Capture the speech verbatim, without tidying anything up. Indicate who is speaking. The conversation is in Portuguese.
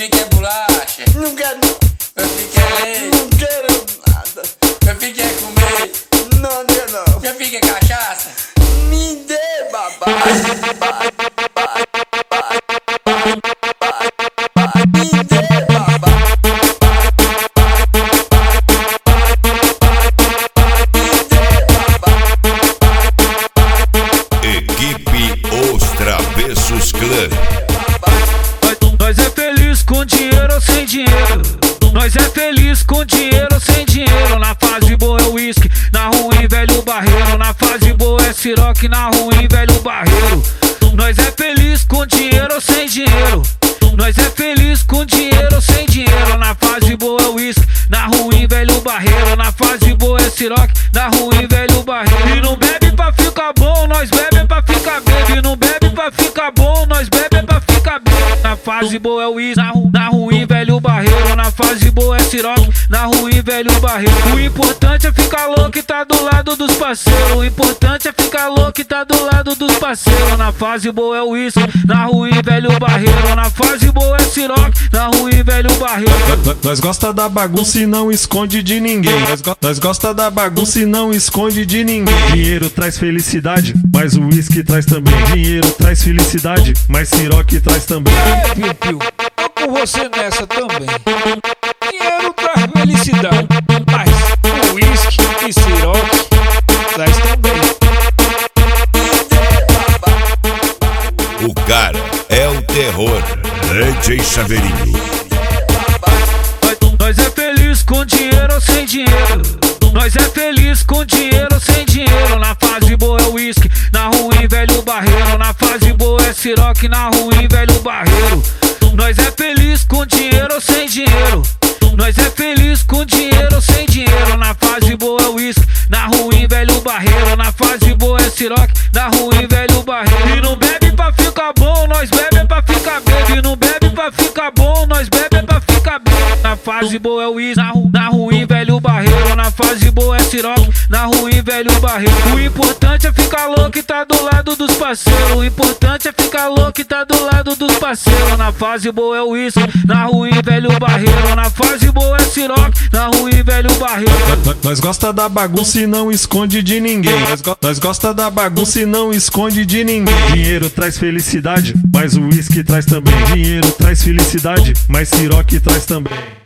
Speaker 1: filho quer bolacha.
Speaker 2: Não quero não.
Speaker 1: Meu filho quer leite.
Speaker 2: Não quero nada.
Speaker 1: Meu filho quer comer.
Speaker 2: Não quero não.
Speaker 1: Meu filho quer cachaça.
Speaker 2: Me dê, babá. Vai, vai, vai, vai, vai, vai. Me dê, babá.
Speaker 3: Equipe Os Travessos Clã.
Speaker 4: Nós é feliz com dinheiro ou sem dinheiro. Nós é feliz com dinheiro ou sem dinheiro. Na fase boa é uísque, na ruim velho barreiro. Na fase boa é Ciroc, na ruim velho barreiro. Nós é feliz com dinheiro ou sem dinheiro. Nós é feliz com dinheiro ou sem dinheiro. Na fase boa é uísque, na ruim velho barreiro. Na fase boa é Ciroc, na ruim velho barreiro. E não bebe pra ficar bom, nós bebe pra ficar bebe. Não bebe pra ficar bom, nós bebe pra ficar bebe. Na fase boa é uísque, na, ru na ruim velho barreiro. Na fase boa é Ciroc, na ruim velho barreiro. O importante é ficar louco e tá do lado dos parceiros. O importante é ficar louco e tá do lado dos parceiros. Na fase boa é uísque, na ruim velho barreiro. Na fase boa é Ciroc, na ruim velho barreiro.
Speaker 5: Nós gosta da bagunça e não esconde de ninguém. Nós, go nós gosta da bagunça e não esconde de ninguém. Dinheiro traz felicidade, mas o uísque traz também. Dinheiro traz felicidade, mas Ciroc traz também.
Speaker 6: É, Piu Piu, tô com você nessa também. Dinheiro traz felicidade, mas o uísque e Ciroc traz também.
Speaker 3: O cara é o terror. D J Chaveirinho.
Speaker 4: Nós é feliz com dinheiro ou sem dinheiro. Nós é feliz com dinheiro ou sem dinheiro. Na fase boa é uísque, na ruim velho barreiro. Na fase boa é Ciroc, na ruim velho barreiro. Nós é feliz com dinheiro ou sem dinheiro. Nós é feliz com dinheiro ou sem dinheiro. Na fase boa é uísque, na ruim velho barreiro. Na fase boa é Ciroc, na ruim velho barreiro. E não bebe pra ficar bom, nós bebe pra ficar bebe. Não bebe pra ficar bom, nós bebe pra ficar bebe. Na fase boa é uísque, na, ru na ruim velho barreiro. Na fase boa é Ciroc, na ruim velho barreiro. O importante é ficar louco e tá do lado dos parceiros. O importante é ficar louco e tá do lado dos parceiros. Na fase boa é uísque, na ruim velho barreiro. Na fase boa é Ciroc, na ruim velho barreiro.
Speaker 5: Nós gosta da bagunça e não esconde de ninguém. Nós, go nós gosta da bagunça e não esconde de ninguém. Dinheiro traz felicidade, mas o uísque traz também. Dinheiro traz felicidade, mas Ciroc traz também.